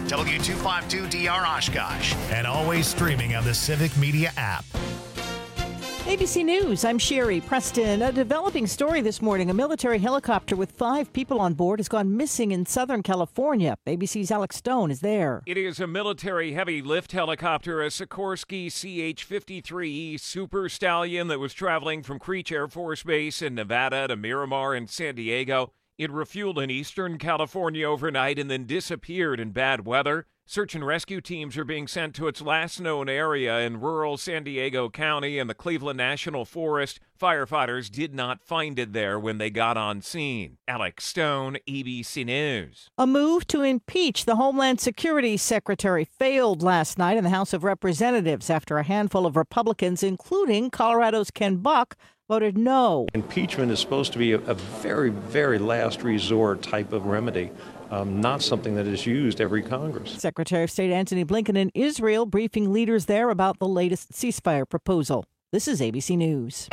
W252DR Oshkosh, and always streaming on the Civic Media app. ABC News, I'm Sherry Preston. A developing story this morning. A military helicopter with 5 people on board has gone missing in Southern California. ABC's Alex Stone is there. It is a military heavy lift helicopter, a Sikorsky CH-53E Super Stallion that was traveling from Creech Air Force Base in Nevada to Miramar in San Diego. It refueled in eastern California overnight and then disappeared in bad weather. Search and rescue teams are being sent to its last known area in rural San Diego County and the Cleveland National Forest. Firefighters did not find it there when they got on scene. Alex Stone, ABC News. A move to impeach the Homeland Security Secretary failed last night in the House of Representatives after a handful of Republicans, including Colorado's Ken Buck, voted no. Impeachment is supposed to be a very, very last resort type of remedy. Not something that is used every Congress. Secretary of State Antony Blinken in Israel briefing leaders there about the latest ceasefire proposal. This is ABC News.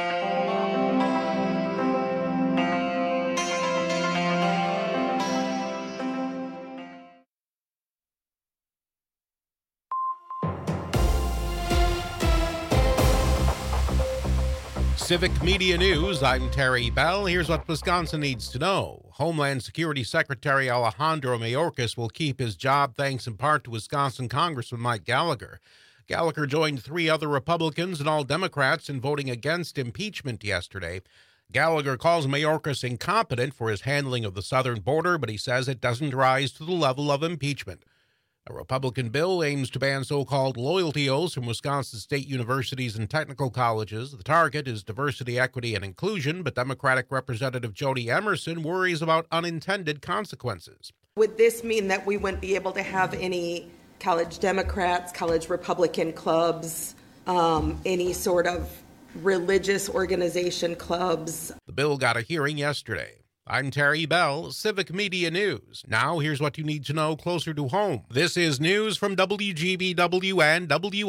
Civic Media News, I'm Terry Bell. Here's what Wisconsin needs to know. Homeland Security Secretary Alejandro Mayorkas will keep his job thanks in part to Wisconsin Congressman Mike Gallagher. Gallagher joined 3 other Republicans and all Democrats in voting against impeachment yesterday. Gallagher calls Mayorkas incompetent for his handling of the southern border, but he says it doesn't rise to the level of impeachment. A Republican bill aims to ban so-called loyalty oaths from Wisconsin state universities and technical colleges. The target is diversity, equity, and inclusion, but Democratic Representative Jody Emerson worries about unintended consequences. Would this mean that we wouldn't be able to have any college Democrats, college Republican clubs, any sort of religious organization clubs? The bill got a hearing yesterday. I'm Terry Bell, Civic Media News. Now, here's what you need to know closer to home. This is news from WGBW and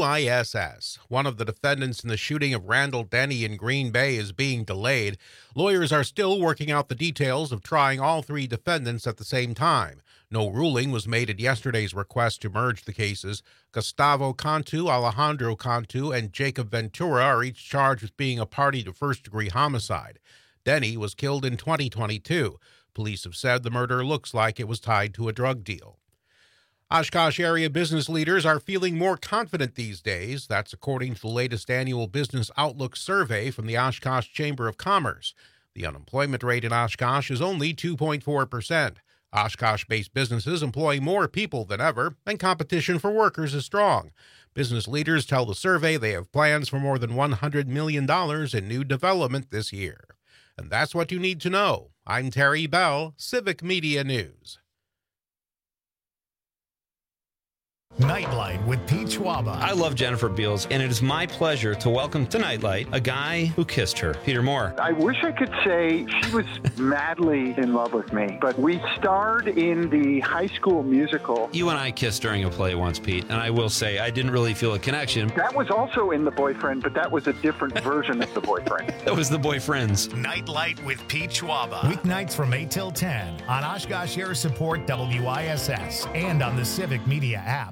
WISS. One of the defendants in the shooting of Randall Denny in Green Bay is being delayed. Lawyers are still working out the details of trying all 3 defendants at the same time. No ruling was made at yesterday's request to merge the cases. Gustavo Cantu, Alejandro Cantu, and Jacob Ventura are each charged with being a party to first-degree homicide. Denny was killed in 2022. Police have said the murder looks like it was tied to a drug deal. Oshkosh area business leaders are feeling more confident these days. That's according to the latest annual Business Outlook survey from the Oshkosh Chamber of Commerce. The unemployment rate in Oshkosh is only 2.4%. Oshkosh-based businesses employ more people than ever, and competition for workers is strong. Business leaders tell the survey they have plans for more than $100 million in new development this year. And that's what you need to know. I'm Terry Bell, Civic Media News. Nightlight with Pete Schwaba. I love Jennifer Beals, and it is my pleasure to welcome to Nightlight a guy who kissed her, Peter Moore. I wish I could say she was madly in love with me, but we starred in the High School Musical. You and I kissed during a play once, Pete, and I will say I didn't really feel a connection. That was also in The Boyfriend, but that was a different version of The Boyfriend. That was The Boyfriends. Nightlight with Pete Schwaba. Weeknights from 8 till 10 on Oshkosh Air Support WISS and on the Civic Media app.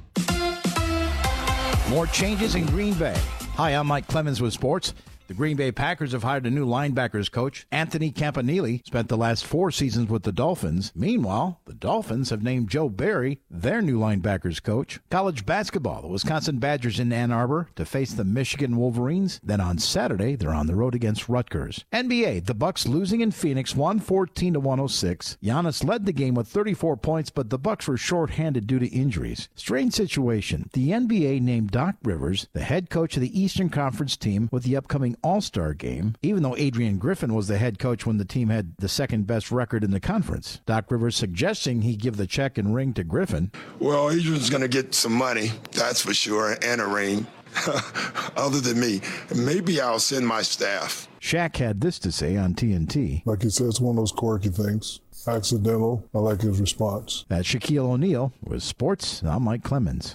More changes in Green Bay. Hi, I'm Mike Clemens with sports. The Green Bay Packers have hired a new linebackers coach. Anthony Campanile spent the last 4 seasons with the Dolphins. Meanwhile, the Dolphins have named Joe Barry their new linebackers coach. College basketball, the Wisconsin Badgers in Ann Arbor to face the Michigan Wolverines. Then on Saturday, they're on the road against Rutgers. NBA, the Bucks losing in Phoenix 114-106. Giannis led the game with 34 points, but the Bucks were shorthanded due to injuries. Strange situation. The NBA named Doc Rivers the head coach of the Eastern Conference team with the upcoming All-Star game, even though Adrian Griffin was the head coach when the team had the second best record in the conference. Doc Rivers suggesting he give the check and ring to Griffin. Well, Adrian's going to get some money, that's for sure, and a ring. Other than me, maybe I'll send my staff. Shaq had this to say on TNT. Like he said, it's one of those quirky things. Accidental. I like his response. That's Shaquille O'Neal with sports. I'm Mike Clemens.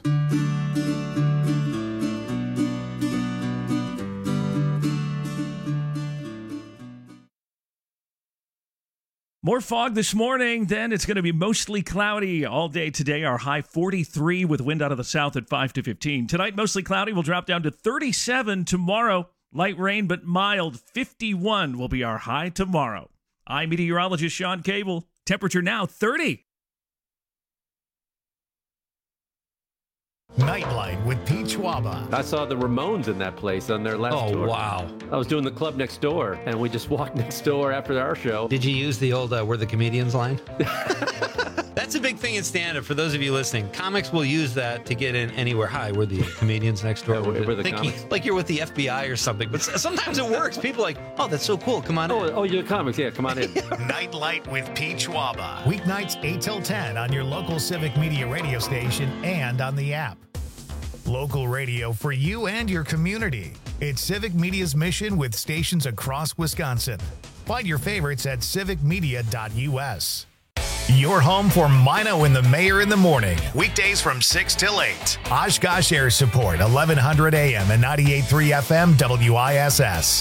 More fog this morning, then it's going to be mostly cloudy all day today. Our high 43 with wind out of the south at 5 to 15. Tonight, mostly cloudy. We'll drop down to 37 tomorrow. Light rain, but mild. 51 will be our high tomorrow. I'm meteorologist Sean Cable. Temperature now 30. Nightlight with Pete Schwaba. I saw the Ramones in that place on their last tour. Oh, wow. I was doing the club next door, and we just walked next door after our show. Did you use the old "We're the Comedians" line? That's a big thing in stand-up. For those of you listening, comics will use that to get in anywhere. Hi, we're the comedians next door. We're the comics. Like you're with the FBI or something. But sometimes it works. People are like, oh, that's so cool. Come on in. Oh, you're the comics. Yeah, come on in. Nightlight with Pete Schwaba. Weeknights 8 till 10 on your local Civic Media radio station and on the app. Local radio for you and your community. It's Civic Media's mission with stations across Wisconsin. Find your favorites at civicmedia.us. Your home for Mino and the Mayor in the morning. Weekdays from 6 till 8. Oshkosh Air Support, 1100 AM and 98.3 FM WISS.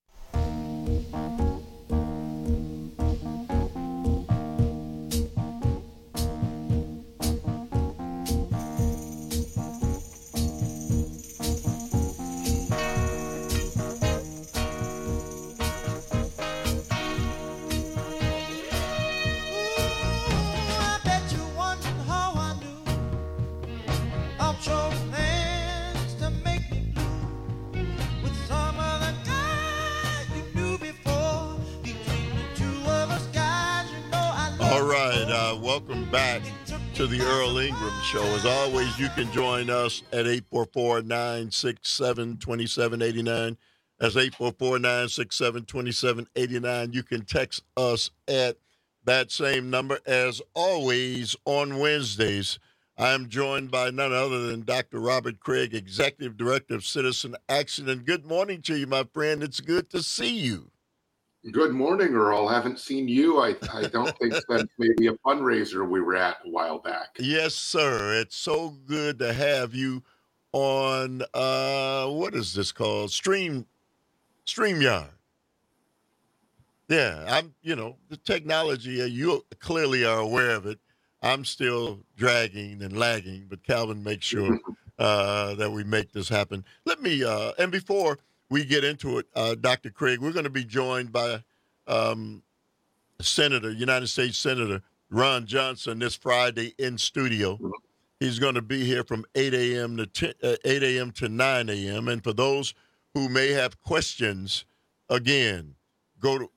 Welcome back to the Earl Ingram Show. As always, you can join us at 844-967-2789. That's 844-967-2789. You can text us at that same number. As always, on Wednesdays, I'm joined by none other than Dr. Robert Craig, Executive Director of Citizen Action. And good morning to you, my friend. It's good to see you. Good morning, Earl. Haven't seen you, I don't think, since maybe a fundraiser we were at a while back. Yes, sir. It's so good to have you on, what is this called? StreamYard. Yeah, the technology, you clearly are aware of it. I'm still dragging and lagging, but Calvin makes sure that we make this happen. Let me, and before we get into it, Dr. Craig, we're going to be joined by United States Senator Ron Johnson this Friday in studio. He's going to be here from 8 a.m. to 9 a.m. And for those who may have questions, again, go to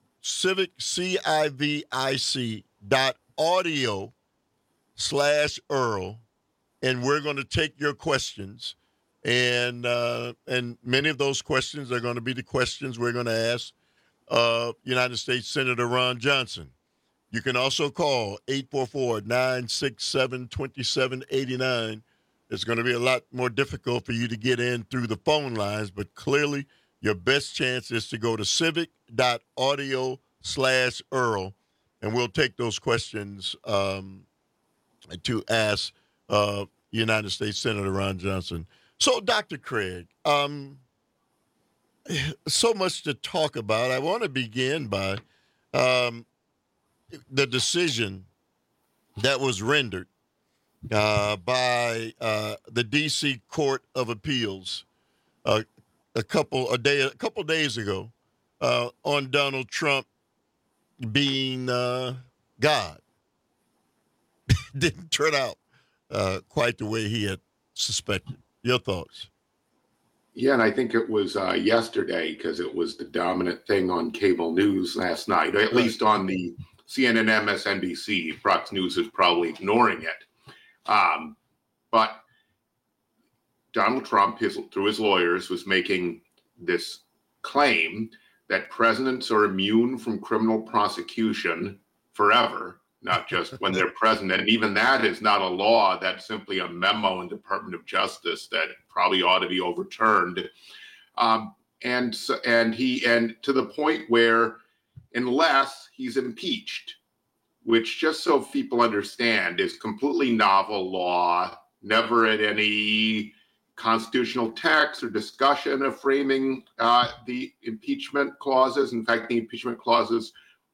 civic.audio/Earl, and we're going to take your questions. And many of those questions are going to be the questions we're going to ask United States Senator Ron Johnson. You can also call 844-967-2789. It's going to be a lot more difficult for you to get in through the phone lines, but clearly your best chance is to go to civic.audio/Earl, and we'll take those questions to ask United States Senator Ron Johnson. So, Dr. Craig, so much to talk about. I want to begin by the decision that was rendered by the D.C. Court of Appeals a couple days ago on Donald Trump being God. Didn't turn out quite the way he had suspected. Your thoughts? Yeah, and I think it was yesterday because it was the dominant thing on cable news last night, at least on the CNN, MSNBC. Fox News is probably ignoring it. But Donald Trump, through his lawyers, was making this claim that presidents are immune from criminal prosecution forever, not just when they're president. And even that is not a law. That's simply a memo in the Department of Justice that probably ought to be overturned. And to the point where, unless he's impeached, which, just so people understand, is completely novel law, never at any constitutional text or discussion of framing the impeachment clauses. In fact, the impeachment clauses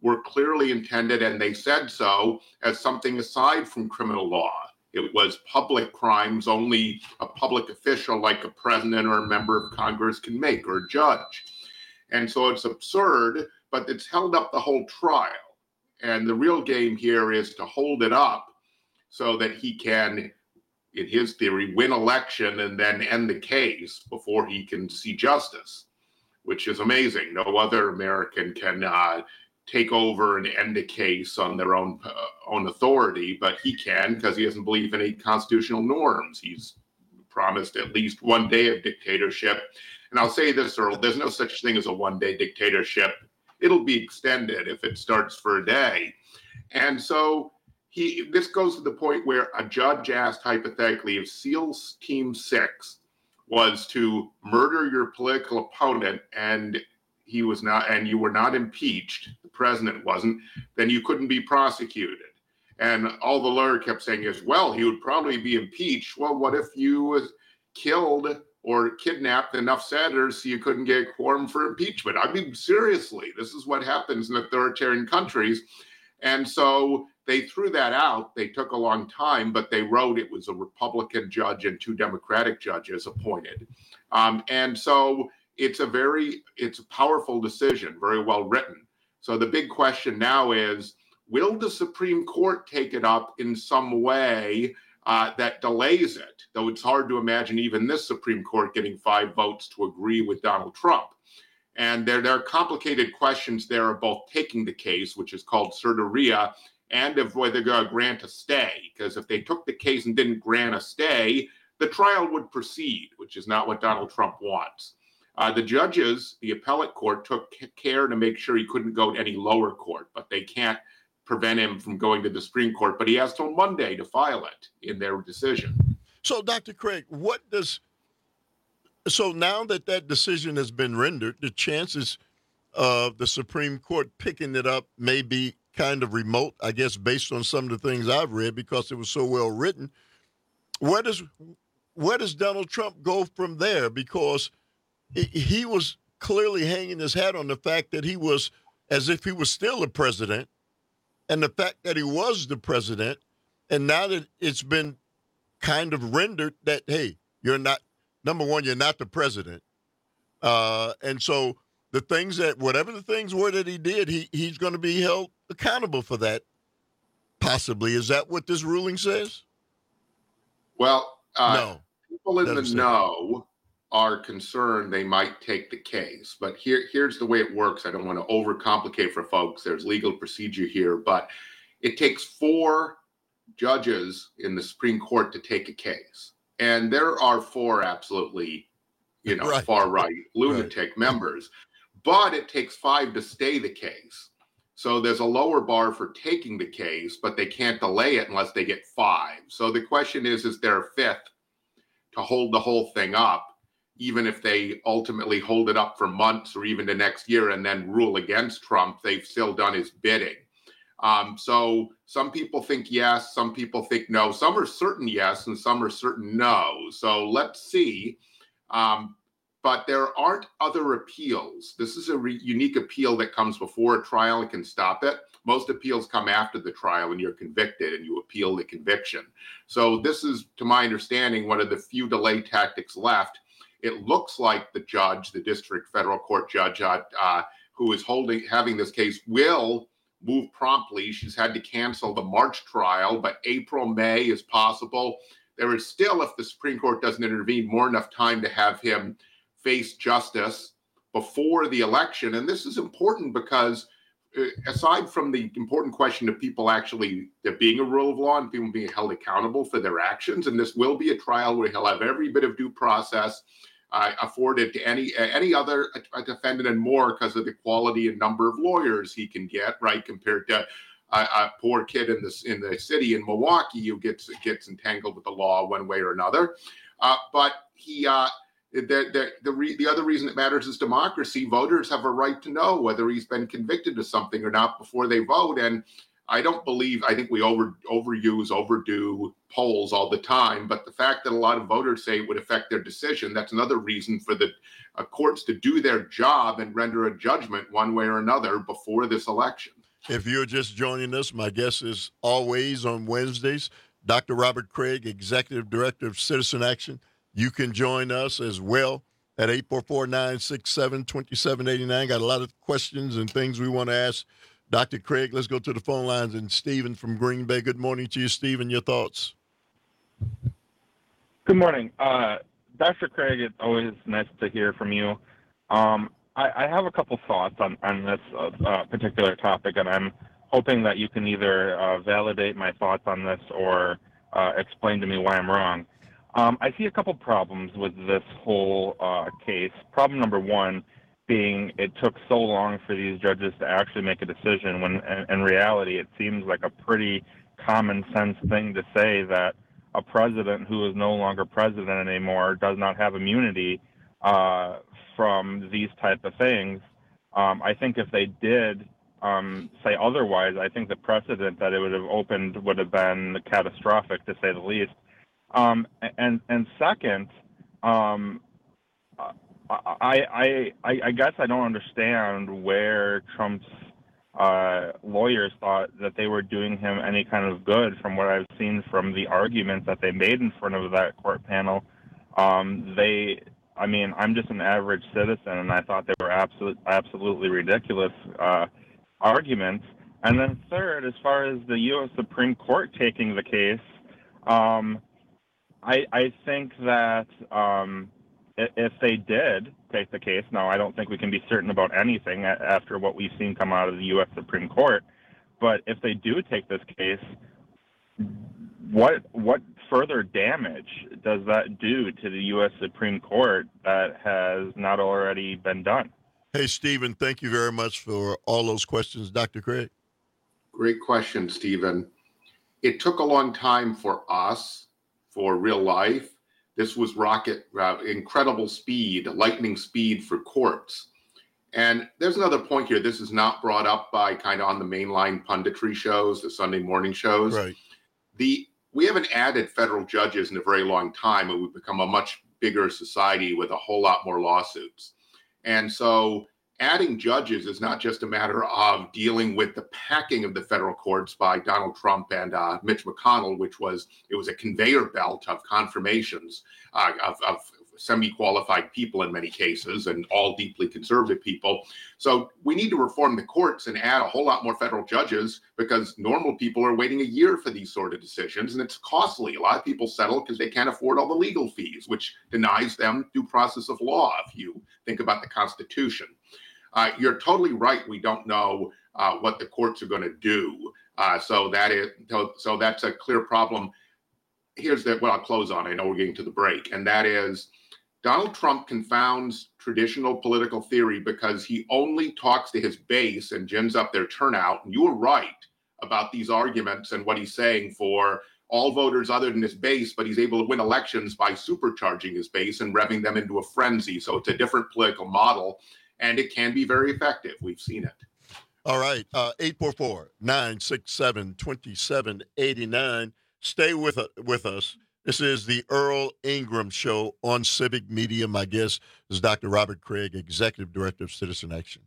were clearly intended, and they said so, as something aside from criminal law. It was public crimes only a public official like a president or a member of Congress can make, or a judge. And so it's absurd, but it's held up the whole trial. And the real game here is to hold it up so that he can, in his theory, win election and then end the case before he can see justice, which is amazing. No other American can take over and end a case on their own authority, but he can because he doesn't believe in any constitutional norms. He's promised at least 1 day of dictatorship. And I'll say this, Earl, there's no such thing as a one-day dictatorship. It'll be extended if it starts for a day. And so this goes to the point where a judge asked hypothetically if SEALs Team 6 was to murder your political opponent and he was not, and you were not impeached, the president wasn't, then you couldn't be prosecuted. And all the lawyer kept saying is, well, he would probably be impeached. Well, what if you was killed or kidnapped enough senators so you couldn't get a quorum for impeachment? I mean, seriously, this is what happens in authoritarian countries. And so they threw that out. They took a long time, but they wrote it was a Republican judge and 2 Democratic judges appointed. And so it's a powerful decision, very well written. So the big question now is, will the Supreme Court take it up in some way that delays it? Though it's hard to imagine even this Supreme Court getting 5 votes to agree with Donald Trump. And there are complicated questions there of both taking the case, which is called certiorari, and of whether they're going to grant a stay. Because if they took the case and didn't grant a stay, the trial would proceed, which is not what Donald Trump wants. The judges, the appellate court, took care to make sure he couldn't go to any lower court, but they can't prevent him from going to the Supreme Court. But he has till Monday to file it in their decision. So, Dr. Craig, so now that decision has been rendered, the chances of the Supreme Court picking it up may be kind of remote, I guess, based on some of the things I've read because it was so well written. Where does Donald Trump go from there? Because he was clearly hanging his hat on the fact that he was as if he was still the president, and the fact that he was the president, and now that it's been kind of rendered that, hey, you're not, number one, you're not the president. And so the things that, whatever the things were that he did, he's going to be held accountable for that, possibly. Is that what this ruling says? Well, no. People in the know are concerned they might take the case. But here's the way it works. I don't want to overcomplicate for folks. There's legal procedure here, but it takes 4 judges in the Supreme Court to take a case. And there are 4 absolutely, right, far-right lunatic members. But it takes 5 to stay the case. So there's a lower bar for taking the case, but they can't delay it unless they get 5. So the question is there a 5th to hold the whole thing up, even if they ultimately hold it up for months or even the next year and then rule against Trump? They've still done his bidding. So some people think yes, some people think no. Some are certain yes, and some are certain no. So let's see. But there aren't other appeals. This is a unique appeal that comes before a trial and can stop it. Most appeals come after the trial and you're convicted and you appeal the conviction. So this is, to my understanding, one of the few delay tactics left. It looks like the judge, the district federal court judge who is having this case, will move promptly. She's had to cancel the March trial, but April, May is possible. There is still, if the Supreme Court doesn't intervene, more enough time to have him face justice before the election. And this is important because aside from the important question of people actually there being a rule of law and people being held accountable for their actions, and this will be a trial where he'll have every bit of due process afforded to any other defendant and more because of the quality and number of lawyers he can get, right, compared to a poor kid in the city in Milwaukee who gets entangled with the law one way or another. But the other reason it matters is democracy. Voters have a right to know whether he's been convicted of something or not before they vote. And I think we overdo polls all the time. But the fact that a lot of voters say it would affect their decision, that's another reason for the courts to do their job and render a judgment one way or another before this election. If you're just joining us, my guest is always on Wednesdays, Dr. Robert Craig, Executive Director of Citizen Action. You can join us as well at 844-967-2789. Got a lot of questions and things we want to ask Dr. Craig. Let's go to the phone lines. And Stephen from Green Bay. Good morning to you, Stephen. Your thoughts? Good morning. Dr. Craig, it's always nice to hear from you. I have a couple thoughts on this particular topic, and I'm hoping that you can either validate my thoughts on this or explain to me why I'm wrong. I see a couple problems with this whole case. Problem number one being it took so long for these judges to actually make a decision when, in reality, it seems like a pretty common sense thing to say that a president who is no longer president anymore does not have immunity from these type of things. I think if they did say otherwise, I think the precedent that it would have opened would have been catastrophic, to say the least. And second, I guess I don't understand where Trump's lawyers thought that they were doing him any kind of good from what I've seen from the arguments that they made in front of that court panel. I'm just an average citizen, and I thought they were absolutely ridiculous arguments. And then third, as far as the U.S. Supreme Court taking the case, I think that if they did take the case, now I don't think we can be certain about anything after what we've seen come out of the U.S. Supreme Court, but if they do take this case, what further damage does that do to the U.S. Supreme Court that has not already been done? Hey, Stephen, thank you very much for all those questions. Dr. Craig? Great question, Stephen. It took a long time for us, for real life. This was incredible speed, lightning speed for courts. And there's another point here. This is not brought up by kind of on the mainline punditry shows, the Sunday morning shows. Right. We haven't added federal judges in a very long time, and we've become a much bigger society with a whole lot more lawsuits. And so adding judges is not just a matter of dealing with the packing of the federal courts by Donald Trump and Mitch McConnell, it was a conveyor belt of confirmations of semi-qualified people in many cases, and all deeply conservative people. So we need to reform the courts and add a whole lot more federal judges, because normal people are waiting a year for these sort of decisions, and it's costly. A lot of people settle because they can't afford all the legal fees, which denies them due process of law if you think about the Constitution. You're totally right. We don't know what the courts are going to do. So that's a clear problem. Here's what I'll close on. I know we're getting to the break, and that is Donald Trump confounds traditional political theory because he only talks to his base and gins up their turnout. And you were right about these arguments and what he's saying for all voters other than his base, but he's able to win elections by supercharging his base and revving them into a frenzy. So it's a different political model, and it can be very effective. We've seen it. All right, 844-967-2789. Stay with us. This is the Earl Ingram Show on Civic Media. My guest is Dr. Robert Craig, Executive Director of Citizen Action.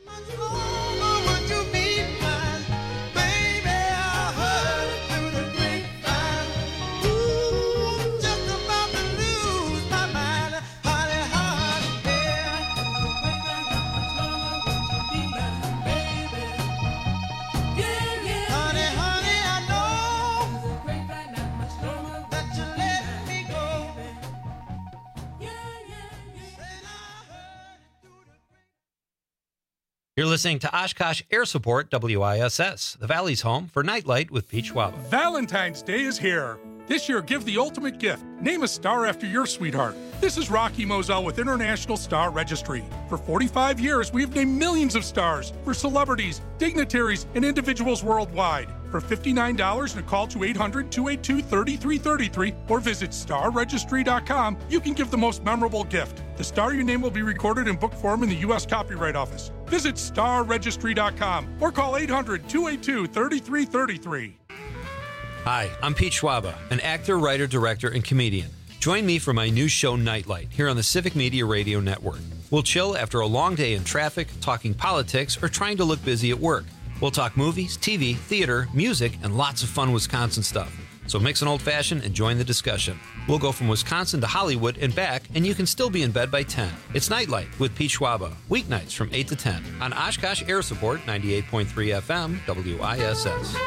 You're listening to Oshkosh Air Support WISS, the Valley's home for Nightlight with Pete Schwab. Valentine's Day is here. This year, give the ultimate gift. Name a star after your sweetheart. This is Rocky Moselle with International Star Registry. For 45 years, we have named millions of stars for celebrities, dignitaries, and individuals worldwide. For $59 and a call to 800-282-3333 or visit starregistry.com, you can give the most memorable gift. The star your name will be recorded in book form in the U.S. Copyright Office. Visit starregistry.com or call 800-282-3333. Hi, I'm Pete Schwaba, an actor, writer, director, and comedian. Join me for my new show, Nightlight, here on the Civic Media Radio Network. We'll chill after a long day in traffic, talking politics, or trying to look busy at work. We'll talk movies, TV, theater, music, and lots of fun Wisconsin stuff. So mix an old-fashioned and join the discussion. We'll go from Wisconsin to Hollywood and back, and you can still be in bed by 10. It's Nightlight with Pete Schwaba, weeknights from 8 to 10 on Oshkosh Air Support 98.3 FM WISS.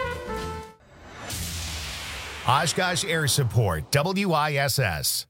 Oshkosh Air Support, WISS.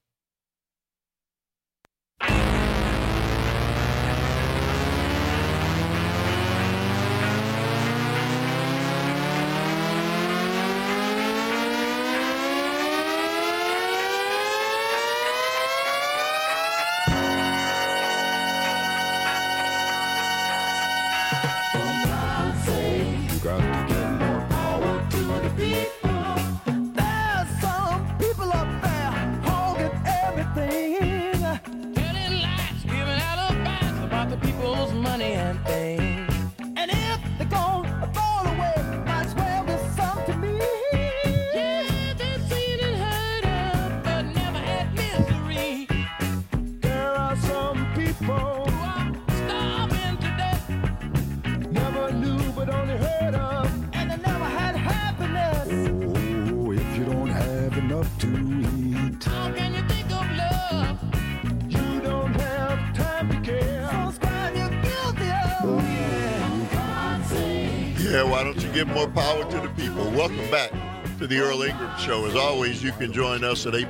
Why don't you give more power to the people? Welcome back to the Earl Ingram Show. As always, you can join us at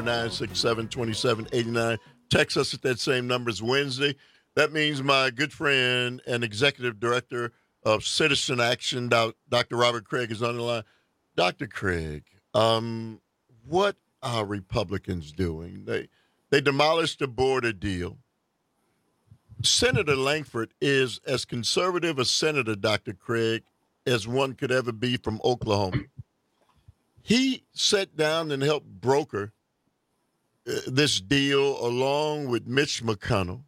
844-967-2789. Text us at that same number. It's Wednesday. That means my good friend and executive director of Citizen Action, Dr. Robert Craig, is on the line. Dr. Craig, what are Republicans doing? They demolished the border deal. Senator Langford is as conservative a senator, Dr. Craig, as one could ever be from Oklahoma. He sat down and helped broker this deal along with Mitch McConnell.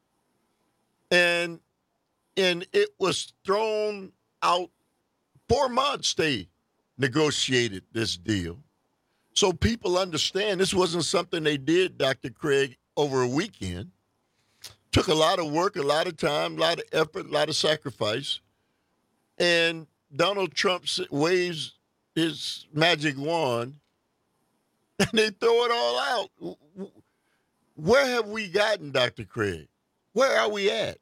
And it was thrown out 4 months they negotiated this deal. So people understand this wasn't something they did, Dr. Craig, over a weekend. Took a lot of work, a lot of time, a lot of effort, a lot of sacrifice. And Donald Trump waves his magic wand, and they throw it all out. Where have we gotten, Dr. Craig? Where are we at?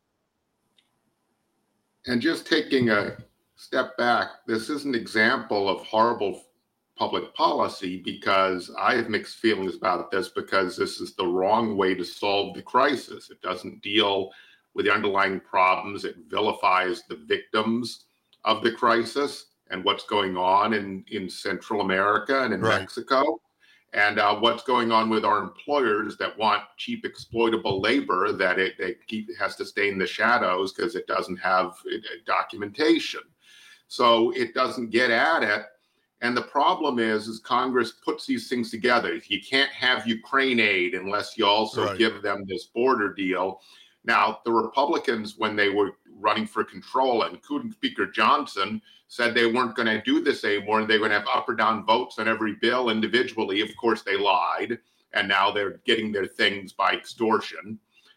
And just taking a step back, this is an example of horrible public policy because I have mixed feelings about this because this is the wrong way to solve the crisis. It doesn't deal with the underlying problems. It vilifies the victims of the crisis and what's going on in Central America and in Mexico, and what's going on with our employers that want cheap, exploitable labor that it has to stay in the shadows because it doesn't have documentation. So it doesn't get at it. And the problem is Congress puts these things together. You can't have Ukraine aid unless you also give them this border deal. Now, the Republicans, when they were running for control, including Speaker Johnson, said they weren't going to do this anymore and they were going to have up or down votes on every bill individually. Of course, they lied, and now they're getting their things by extortion.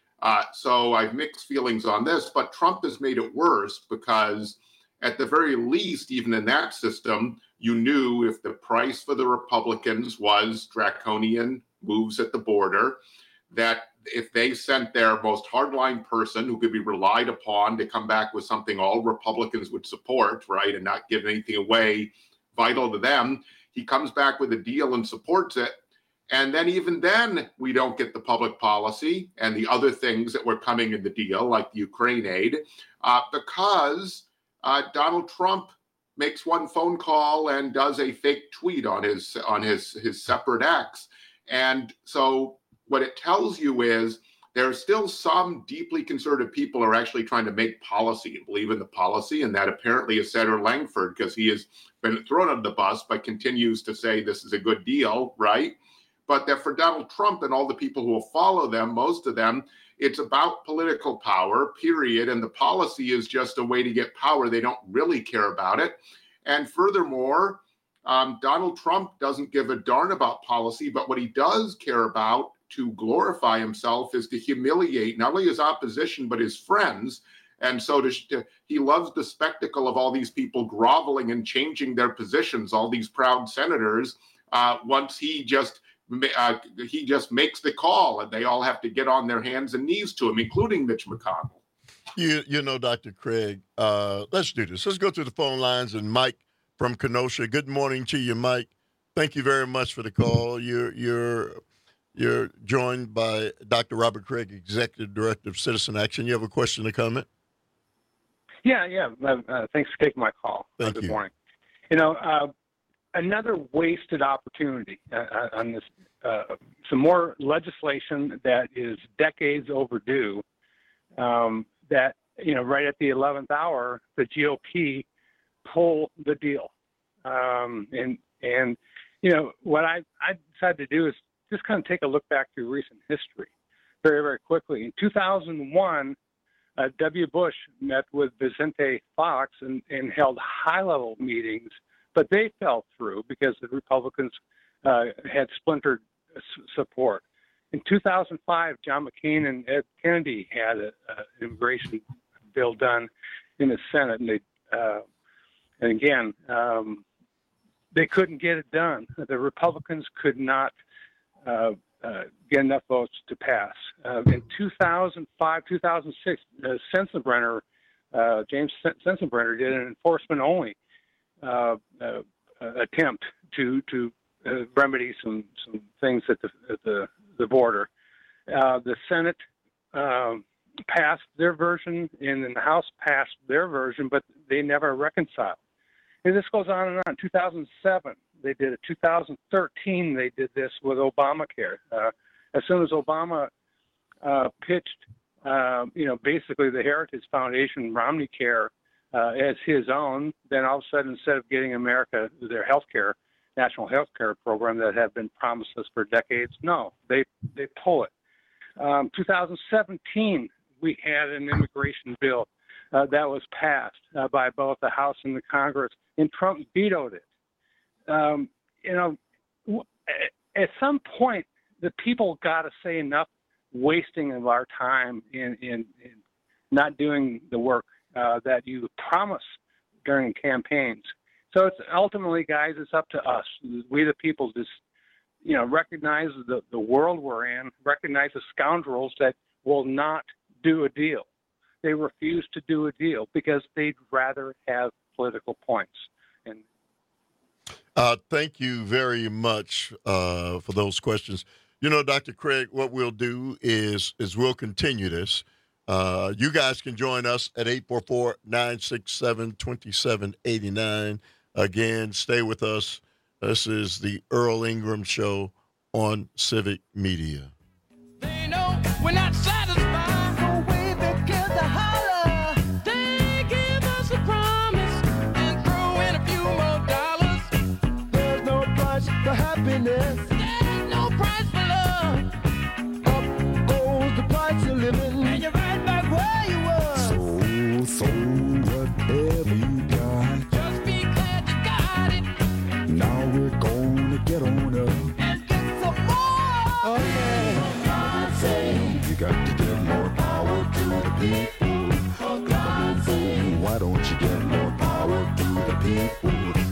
So I've mixed feelings on this, but Trump has made it worse because at the very least, even in that system, you knew if the price for the Republicans was draconian moves at the border, that if they sent their most hardline person who could be relied upon to come back with something all Republicans would support, right, and not give anything away vital to them, he comes back with a deal and supports it. And then even then, we don't get the public policy and the other things that were coming in the deal, like the Ukraine aid, because Donald Trump makes one phone call and does a fake tweet on his separate X. And so what it tells you is there are still some deeply conservative people who are actually trying to make policy and believe in the policy, and that apparently is Senator Langford, because he has been thrown under the bus but continues to say this is a good deal, right? But that for Donald Trump and all the people who will follow them, most of them, it's about political power, period, and the policy is just a way to get power. They don't really care about it. And furthermore, Donald Trump doesn't give a darn about policy, but what he does care about to glorify himself is to humiliate not only his opposition, but his friends. And so he loves the spectacle of all these people groveling and changing their positions, all these proud senators, once he just makes the call and they all have to get on their hands and knees to him, including Mitch McConnell. You know, Dr. Craig, let's do this. Let's go to the phone lines. And Mike from Kenosha, good morning to you, Mike. Thank you very much for the call. You're joined by Dr. Robert Craig, Executive Director of Citizen Action. You have a question or comment? Yeah. Thanks for taking my call. Thank you. Good morning. You know, another wasted opportunity on this, some more legislation that is decades overdue, that, you know, right at the 11th hour, the GOP pull the deal. And you know, what I decided to do is just kind of take a look back through recent history very, very quickly. In 2001, W. Bush met with Vicente Fox and held high-level meetings, but they fell through because the Republicans had splintered support. In 2005, John McCain and Ed Kennedy had an immigration bill done in the Senate, and again, they couldn't get it done. The Republicans could not get enough votes to pass. In 2005, 2006, Sensenbrenner, James Sensenbrenner did an enforcement-only attempt to remedy some things at the border. The Senate passed their version, and then the House passed their version, but they never reconciled. And this goes on and on. 2007, they did it. 2013, they did this with Obamacare. As soon as Obama pitched, basically the Heritage Foundation Romney Care as his own, then all of a sudden, instead of getting America their health care, national health care program that had been promised us for decades, no, they pull it. 2017, we had an immigration bill that was passed by both the House and the Congress, and Trump vetoed it. At some point, the people got to say enough wasting of our time in not doing the work that you promise during campaigns. So it's ultimately, guys, it's up to us. We the people just, recognize the world we're in, recognize the scoundrels that will not do a deal. They refuse to do a deal because they'd rather have political points. And thank you very much for those questions. Dr. Craig, what we'll do is we'll continue this. You guys can join us at 844-967-2789. Again, stay with us. This is the Earl Ingram Show on Civic Media. They know we're not satisfied, so we begin to holler. They give us a promise and throw in a few more dollars. There's no price for happiness. There's no price for love. Up goes the price of living, and you're right back where you were. So whatever you got, just be glad you got it. now we're gonna get on up. And get some more. Okay. You got to give more power to the people. Why don't you give more power to the people?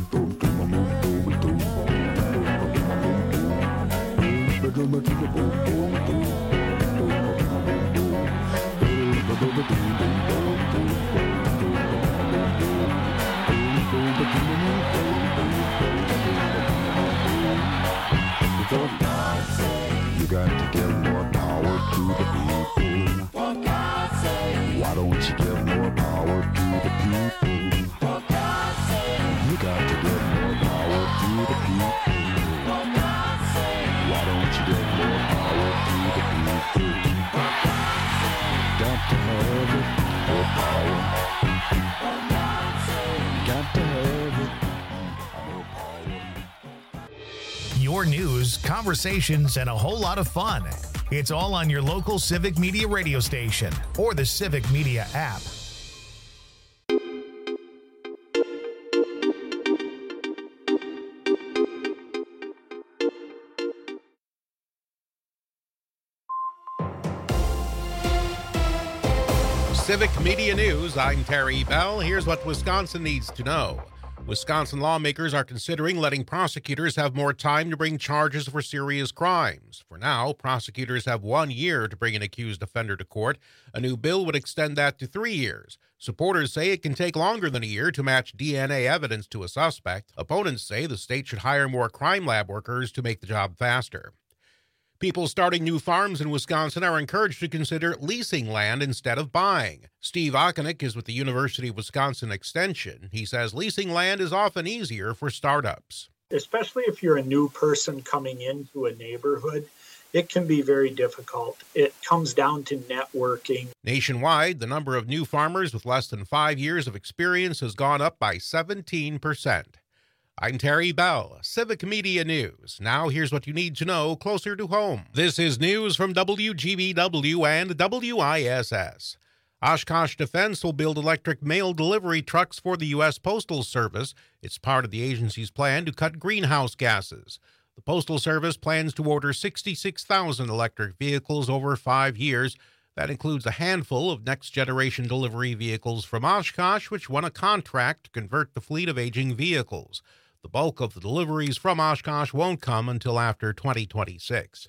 You got to give more power to the people. Why don't you give more power to the people? You got to give more power to the people. Why don't you give more power to the people? Got to have it, more power. Got to have it, more power. Your news, conversations, and a whole lot of fun. It's all on your local Civic Media radio station or the Civic Media app. Civic Media News, I'm Terry Bell. Here's what Wisconsin needs to know. Wisconsin lawmakers are considering letting prosecutors have more time to bring charges for serious crimes. For now, prosecutors have 1 year to bring an accused offender to court. A new bill would extend that to 3 years. Supporters say it can take longer than a year to match DNA evidence to a suspect. Opponents say the state should hire more crime lab workers to make the job faster. People starting new farms in Wisconsin are encouraged to consider leasing land instead of buying. Steve Okonik is with the University of Wisconsin Extension. He says leasing land is often easier for startups. Especially if you're a new person coming into a neighborhood, it can be very difficult. It comes down to networking. Nationwide, the number of new farmers with less than 5 years of experience has gone up by 17%. I'm Terry Bell, Civic Media News. Now here's what you need to know closer to home. This is news from WGBW and WISS. Oshkosh Defense will build electric mail delivery trucks for the U.S. Postal Service. It's part of the agency's plan to cut greenhouse gases. The Postal Service plans to order 66,000 electric vehicles over 5 years. That includes a handful of next-generation delivery vehicles from Oshkosh, which won a contract to convert the fleet of aging vehicles. The bulk of the deliveries from Oshkosh won't come until after 2026.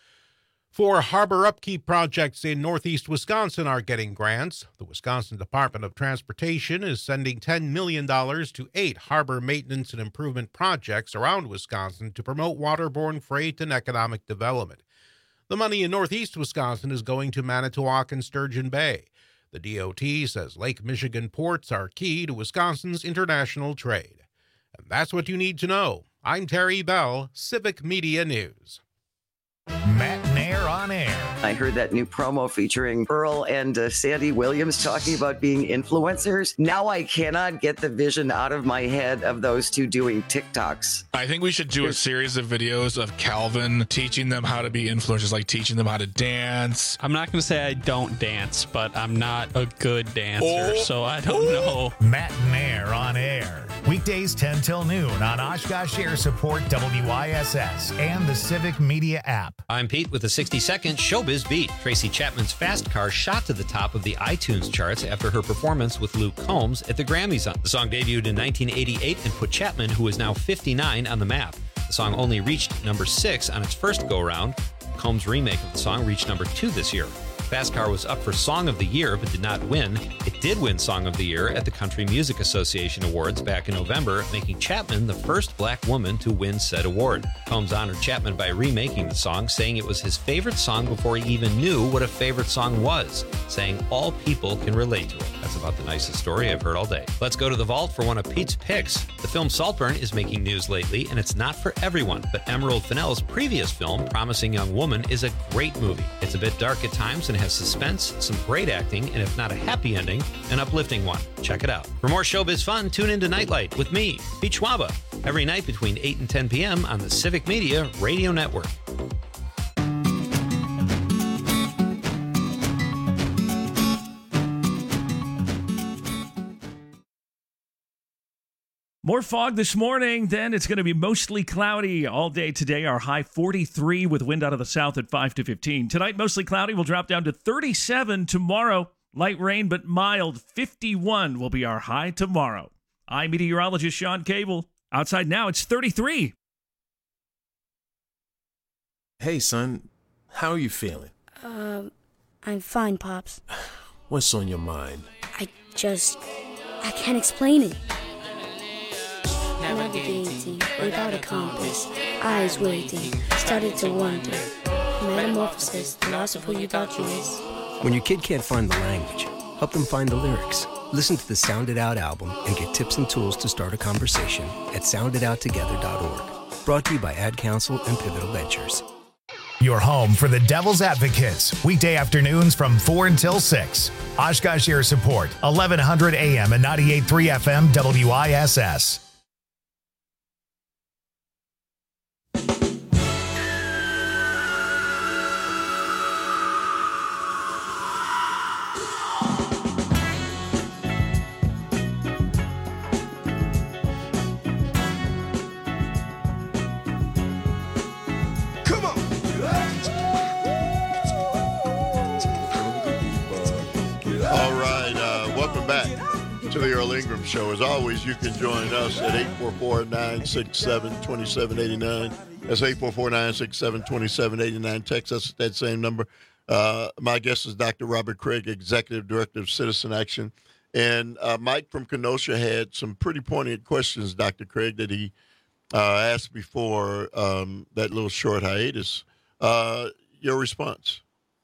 4 harbor upkeep projects in northeast Wisconsin are getting grants. The Wisconsin Department of Transportation is sending $10 million to 8 harbor maintenance and improvement projects around Wisconsin to promote waterborne freight and economic development. The money in northeast Wisconsin is going to Manitowoc and Sturgeon Bay. The DOT says Lake Michigan ports are key to Wisconsin's international trade. And that's what you need to know. I'm Terry Bell, Civic Media News. Matt Nair on air. I heard that new promo featuring Earl and Sandy Williams talking about being influencers. Now I cannot get the vision out of my head of those two doing TikToks. I think we should do a series of videos of Calvin teaching them how to be influencers, like teaching them how to dance. I'm not going to say I don't dance, but I'm not a good dancer, so I don't know. Matt Nair on air. Weekdays 10 till noon on Oshkosh Air Support WISS and the Civic Media app. I'm Pete with a 60-second Showbiz Beat. Tracy Chapman's Fast Car shot to the top of the iTunes charts after her performance with Luke Combs at the Grammys. The song debuted in 1988 and put Chapman, who is now 59, on the map. The song only reached number 6 on its first go-around. Combs' remake of the song reached number 2 this year. Fast Car was up for Song of the Year but did not win. It did win Song of the Year at the Country Music Association Awards back in November, making Chapman the first black woman to win said award. Combs honored Chapman by remaking the song, saying it was his favorite song before he even knew what a favorite song was, saying all people can relate to it. That's about the nicest story I've heard all day. Let's go to the vault for one of Pete's picks. The film Saltburn is making news lately, and it's not for everyone, but Emerald Fennell's previous film, Promising Young Woman, is a great movie. It's a bit dark at times and has suspense, some great acting, and if not a happy ending, an uplifting one. Check it out. For more showbiz fun, tune into Nightlight with me, Pete Schwaba, every night between 8 and 10 p.m. on the Civic Media Radio Network. More fog this morning, then it's going to be mostly cloudy all day today. Our high 43 with wind out of the south at 5 to 15. Tonight, mostly cloudy. We'll drop down to 37 tomorrow. Light rain, but mild. 51 will be our high tomorrow. I'm meteorologist Sean Cable. Outside now, it's 33. Hey, son. How are you feeling? I'm fine, Pops. What's on your mind? I can't explain it. Navigating without a compass, eyes waiting, started to wonder. Metamorphosis, the loss of who you thought you was. When your kid can't find the language, help them find the lyrics. Listen to the Sound It Out album and get tips and tools to start a conversation at sounditouttogether.org. Brought to you by Ad Council and Pivotal Ventures. Your home for the Devil's Advocates, weekday afternoons from 4 until 6. Oshkosh Air Support, 1100 AM and 98.3 FM WISS. All right. to the Earl Ingram Show. As always, you can join us at 844-967-2789. That's 844-967-2789. Text us at that same number. My guest is Dr. Robert Craig, Executive Director of Citizen Action. And Mike from Kenosha had some pretty poignant questions, Dr. Craig, that he asked before that little short hiatus. Your response?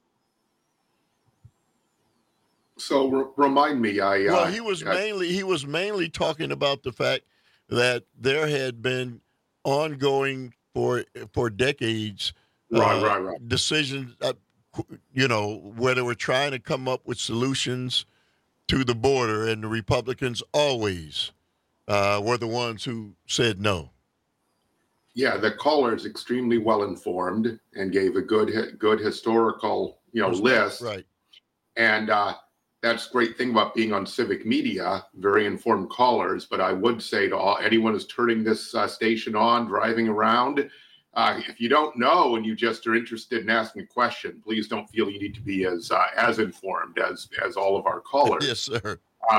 So remind me. Well, he was mainly talking about the fact that there had been ongoing for decades right. decisions, where they were trying to come up with solutions to the border, and the Republicans always were the ones who said no. Yeah, the caller is extremely well informed and gave a good historical list. Right. And that's a great thing about being on civic media, very informed callers. But I would say to anyone who's turning this station on, driving around, if you don't know and you just are interested in asking a question, please don't feel you need to be as informed as all of our callers. Yes, sir.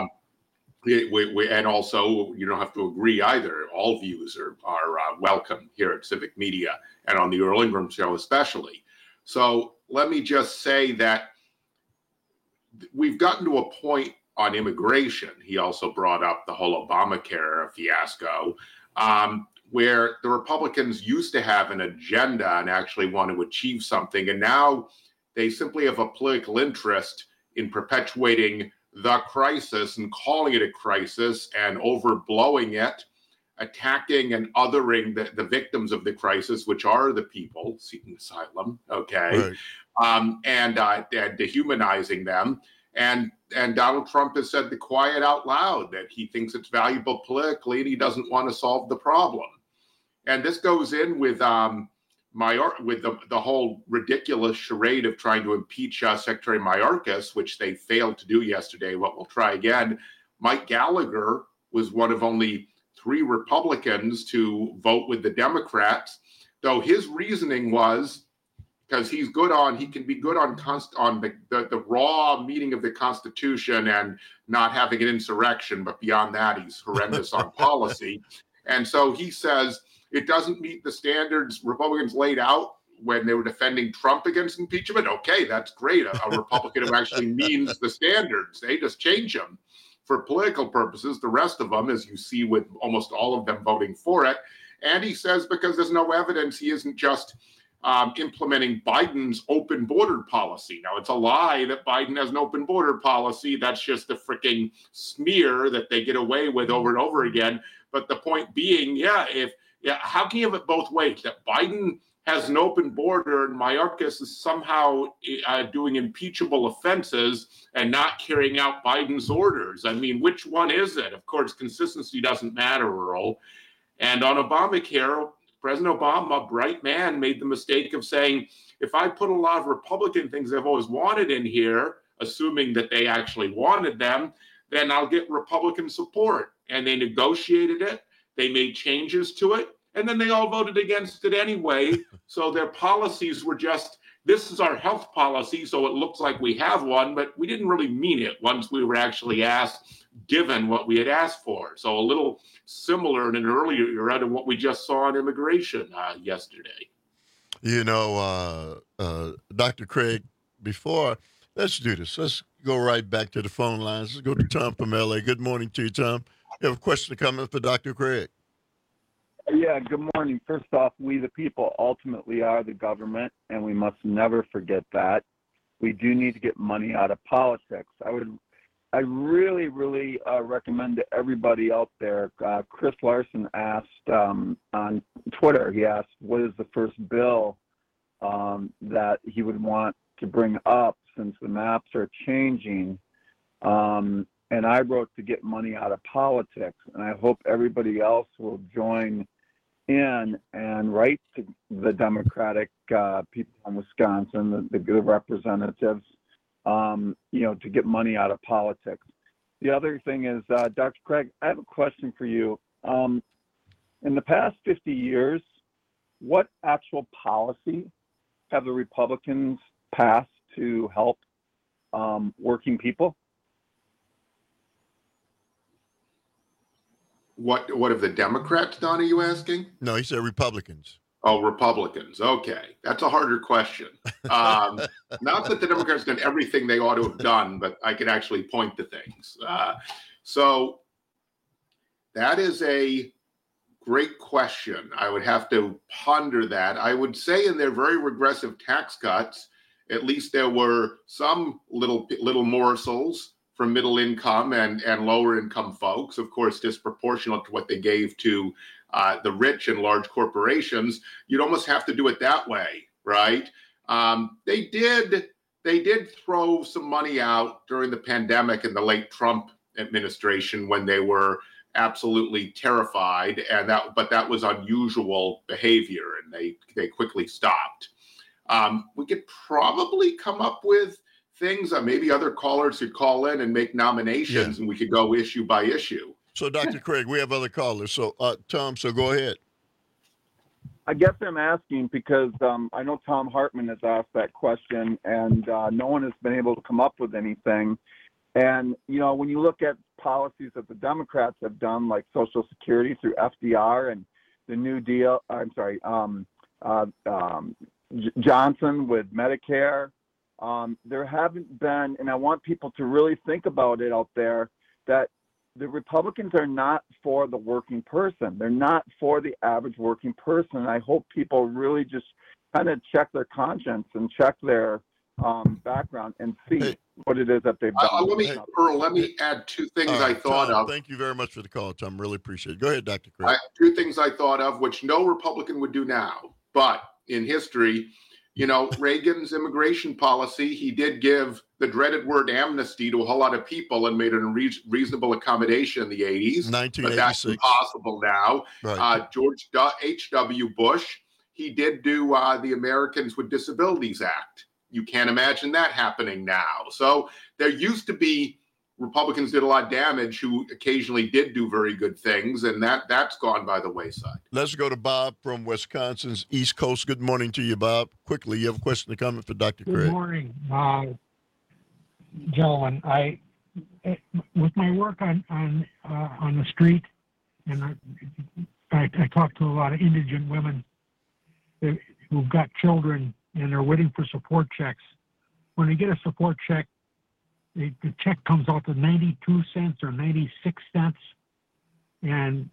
And also, you don't have to agree either. All views are welcome here at Civic Media and on the Earl Ingram Show especially. So let me just say that we've gotten to a point on immigration. He also brought up the whole Obamacare fiasco, where the Republicans used to have an agenda and actually want to achieve something. And now they simply have a political interest in perpetuating the crisis and calling it a crisis and overblowing it, attacking and othering the victims of the crisis, which are the people seeking asylum, okay, right. And dehumanizing them. And Donald Trump has said the quiet out loud that he thinks it's valuable politically and he doesn't want to solve the problem. And this goes in with the whole ridiculous charade of trying to impeach Secretary Mayorkas, which they failed to do yesterday, but we'll try again. Mike Gallagher was one of only 3 Republicans to vote with the Democrats, though his reasoning was because he can be good on the raw meaning of the Constitution and not having an insurrection, but beyond that, he's horrendous on policy. And so he says it doesn't meet the standards Republicans laid out when they were defending Trump against impeachment. Okay, that's great. A Republican who actually means the standards. They just change them for political purposes. The rest of them, as you see with almost all of them voting for it. And he says because there's no evidence, he isn't just implementing Biden's open border policy. Now, it's a lie that Biden has an open border policy. That's just a freaking smear that they get away with over and over again. But the point being, how can you have it both ways? That Biden has an open border and Mayorkas is somehow doing impeachable offenses and not carrying out Biden's orders. I mean, which one is it? Of course, consistency doesn't matter, Earl. And on Obamacare, President Obama, a bright man, made the mistake of saying, if I put a lot of Republican things I've always wanted in here, assuming that they actually wanted them, then I'll get Republican support. And they negotiated it. They made changes to it. And then they all voted against it anyway. So their policies were just, this is our health policy, so it looks like we have one, but we didn't really mean it once we were actually given what we had asked for. So a little similar in an earlier era to what we just saw on immigration yesterday. Dr. Craig, let's do this. Let's go right back to the phone lines. Let's go to Tom from L.A. Good morning to you, Tom. You have a question to come in for Dr. Craig. Yeah, good morning. First off, we the people ultimately are the government, and we must never forget that. We do need to get money out of politics. I really recommend to everybody out there. Chris Larson asked on Twitter, he asked, what is the first bill that he would want to bring up since the maps are changing? And I wrote to get money out of politics. And I hope everybody else will join in and write to the Democratic people in Wisconsin, the representatives, to get money out of politics. The other thing is, Dr. Craig, I have a question for you. In the past 50 years, what actual policy have the Republicans passed to help working people? What have the Democrats done, are you asking? No, he said Republicans. Oh, Republicans. Okay. That's a harder question. Not that the Democrats done everything they ought to have done, but I could actually point to things. So that is a great question. I would have to ponder that. I would say in their very regressive tax cuts, at least there were some little morsels from middle income and lower income folks, of course, disproportionate to what they gave to the rich and large corporations. You'd almost have to do it that way, right? They did throw some money out during the pandemic in the late Trump administration when they were absolutely terrified, but that was unusual behavior, and they quickly stopped. We could probably come up with things that maybe other callers could call in and make nominations, and we could go issue by issue. So, Dr. Craig, we have other callers. So, Tom, so go ahead. I guess I'm asking because I know Tom Hartman has asked that question, and no one has been able to come up with anything. And, you know, when you look at policies that the Democrats have done, like Social Security through FDR and the New Deal, Johnson with Medicare, there haven't been, and I want people to really think about it out there, that the Republicans are not for the working person. They're not for the average working person. I hope people really just kind of check their conscience and check their background and see what it is that they've done. Let me add two things I thought Tom, of. Thank you very much for the call, Tom. Really appreciate it. Go ahead, Dr. Craig. Two things I thought of, which no Republican would do now, but in history, you know, Reagan's immigration policy, he did give the dreaded word amnesty to a whole lot of people and made a reasonable accommodation in the 80s. 1986. But that's impossible now. Right. George H.W. Bush, he did do the Americans with Disabilities Act. You can't imagine that happening now. So there used to be Republicans did a lot of damage who occasionally did do very good things, and that's gone by the wayside. Let's go to Bob from Wisconsin's East Coast. Good morning to you, Bob. Quickly, you have a question or comment for Dr. Craig? Good morning, gentlemen. With my work on the street, and I talk to a lot of indigent women who've got children and they're waiting for support checks. When they get a support check, the check comes out to 92 cents or 96 cents, and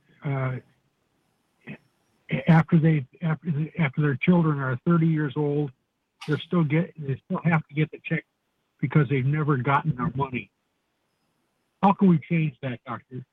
after their children are 30 years old, they still have to get the check because they've never gotten their money. How can we change that, Doctor?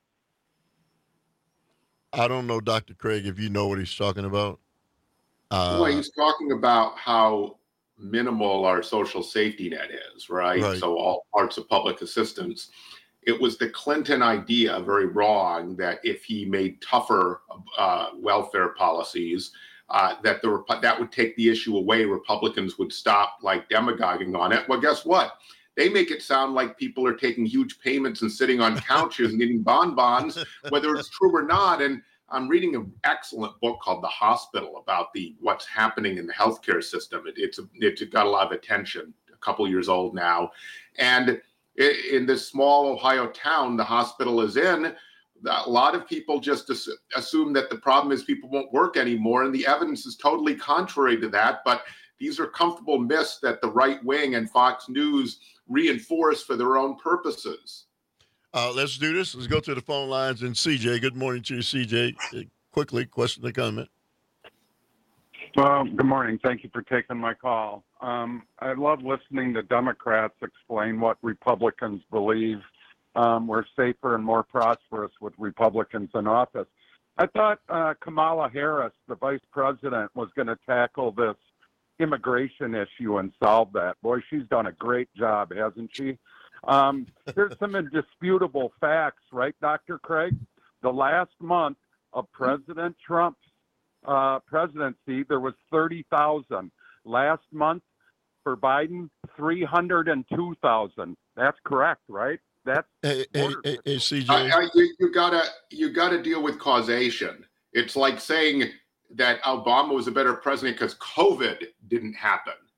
I don't know, Dr. Craig, if you know what he's talking about. Well, he's talking about how minimal our social safety net is, right? So all parts of public assistance. It was the Clinton idea, very wrong, that if he made tougher welfare policies, that would take the issue away. Republicans would stop like demagoguing on it. Well, guess what? They make it sound like people are taking huge payments and sitting on couches and eating bonbons, whether it's true or not. And I'm reading an excellent book called The Hospital about what's happening in the healthcare system. It's got a lot of attention, a couple years old now. And in this small Ohio town the hospital is in, a lot of people just assume that the problem is people won't work anymore. And the evidence is totally contrary to that. But these are comfortable myths that the right wing and Fox News reinforce for their own purposes. Let's do this. Let's go to the phone lines. And CJ, good morning to you, CJ. Quickly, question or comment? Well, good morning. Thank you for taking my call. I love listening to Democrats explain what Republicans believe. We're safer and more prosperous with Republicans in office. I thought Kamala Harris, the vice president, was going to tackle this immigration issue and solve that. Boy, she's done a great job, hasn't she? There's some indisputable facts, right, Dr. Craig? The last month of President Trump's presidency, there was 30,000. Last month for Biden, 302,000. That's correct, right? That's CJ. You gotta deal with causation. It's like saying that Obama was a better president because COVID didn't happen.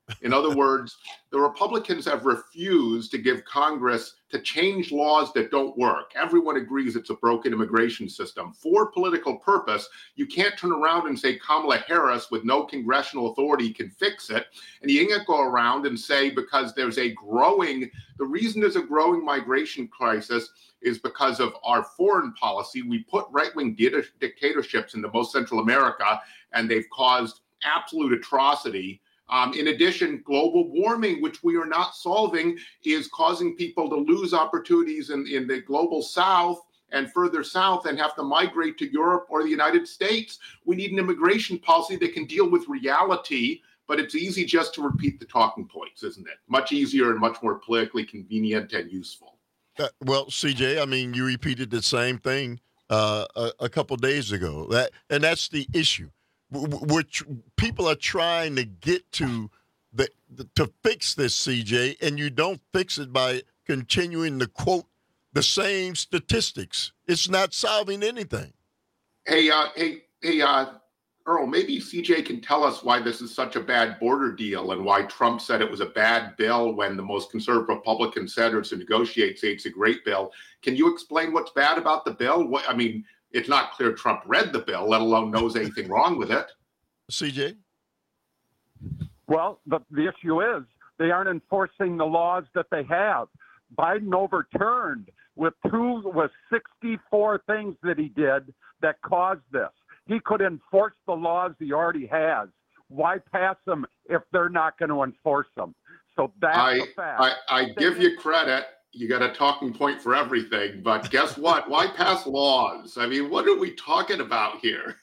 In other words, the Republicans have refused to give Congress to change laws that don't work. Everyone agrees it's a broken immigration system. For political purpose, you can't turn around and say Kamala Harris with no congressional authority can fix it. And you can't go around and say because there's the reason there's a growing migration crisis is because of our foreign policy. We put right-wing dictatorships into most Central America, and they've caused absolute atrocity. In addition, global warming, which we are not solving, is causing people to lose opportunities in the global south and further south and have to migrate to Europe or the United States. We need an immigration policy that can deal with reality, but it's easy just to repeat the talking points, isn't it? Much easier and much more politically convenient and useful. Well, CJ, I mean, you repeated the same thing a couple days ago. That's the issue. Which people are trying to get to fix this, CJ, and you don't fix it by continuing to quote the same statistics. It's not solving anything. Hey, Earl, maybe CJ can tell us why this is such a bad border deal and why Trump said it was a bad bill when the most conservative Republican senators who negotiate say it's a great bill. Can you explain what's bad about the bill? It's not clear Trump read the bill, let alone knows anything wrong with it. CJ? Well, the issue is they aren't enforcing the laws that they have. Biden overturned with 64 things that he did that caused this. He could enforce the laws he already has. Why pass them if they're not going to enforce them? So that's a fact. I give you credit. You got a talking point for everything, but guess what? Why pass laws? I mean, what are we talking about here?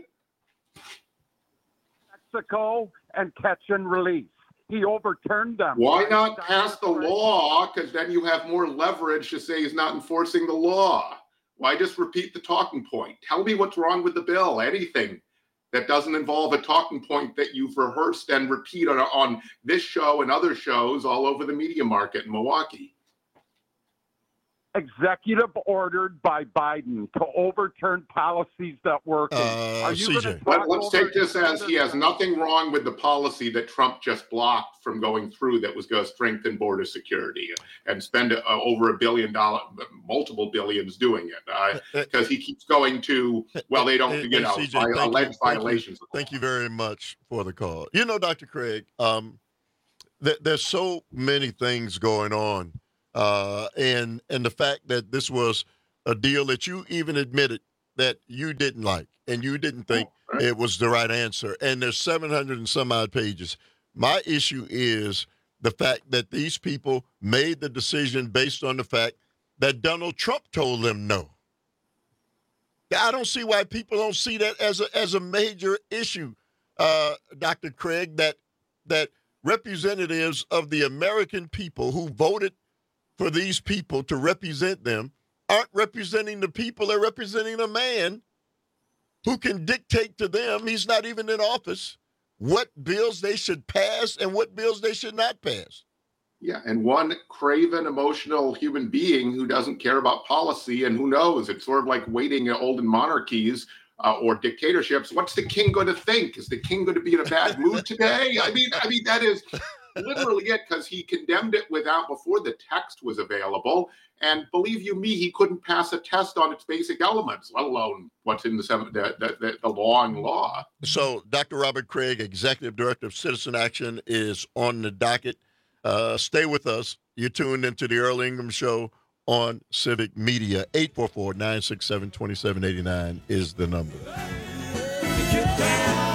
Mexico and catch and release. He overturned them. Why not pass the law? Because then you have more leverage to say he's not enforcing the law. Why just repeat the talking point? Tell me what's wrong with the bill. Anything that doesn't involve a talking point that you've rehearsed and repeat on this show and other shows all over the media market in Milwaukee. Executive ordered by Biden to overturn policies that work. CJ. Let's take this as he has nothing wrong with the policy that Trump just blocked from going through that was going to strengthen border security and spend over $1 billion, multiple billions doing it because he keeps going to, they don't, CJ, alleged violations. Thank you very much for the call. Dr. Craig, there's so many things going on. And the fact that this was a deal that you even admitted that you didn't like and you didn't think it was the right answer. And there's 700 and some odd pages. My issue is the fact that these people made the decision based on the fact that Donald Trump told them no. I don't see why people don't see that as a major issue, Dr. Craig, that representatives of the American people who voted for these people to represent them aren't representing the people. They're representing a man who can dictate to them, he's not even in office, what bills they should pass and what bills they should not pass. Yeah, and one craven, emotional human being who doesn't care about policy, and who knows, it's sort of like waiting in olden monarchies or dictatorships. What's the king going to think? Is the king going to be in a bad mood today? I mean, that is literally it, because he condemned it before the text was available. And believe you me, he couldn't pass a test on its basic elements, let alone what's in the long law. So Dr. Robert Craig, Executive Director of Citizen Action, is on the docket. Stay with us. You're tuned into the Earl Ingham Show on Civic Media. 844-967-2789 is the number. Get down.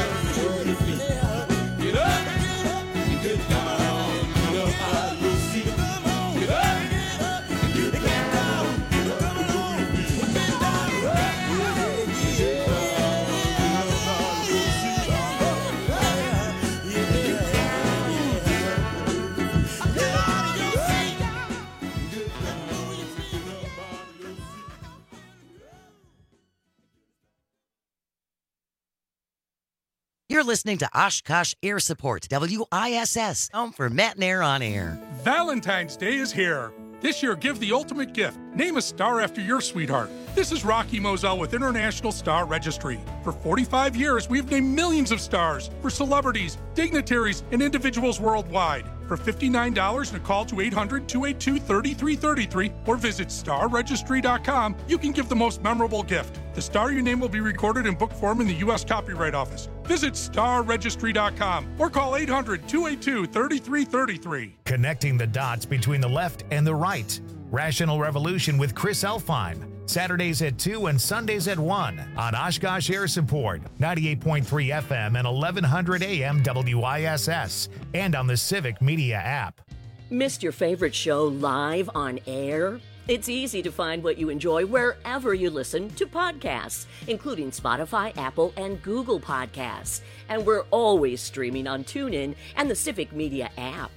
You're listening to Oshkosh Air Support, WISS, home for Matt and Air on Air. Valentine's Day is here. This year, give the ultimate gift. Name a star after your sweetheart. This is Rocky Moselle with International Star Registry. For 45 years, we've named millions of stars for celebrities, dignitaries, and individuals worldwide. For $59 and a call to 800-282-3333 or visit starregistry.com, you can give the most memorable gift. The star you name will be recorded in book form in the U.S. Copyright Office. Visit starregistry.com or call 800-282-3333. Connecting the dots between the left and the right. Rational Revolution with Chris Elfheim. Saturdays at 2 and Sundays at 1 on Oshkosh Air Support, 98.3 FM and 1100 AM WISS, and on the Civic Media app. Missed your favorite show live on air? It's easy to find what you enjoy wherever you listen to podcasts, including Spotify, Apple, and Google Podcasts. And we're always streaming on TuneIn and the Civic Media app.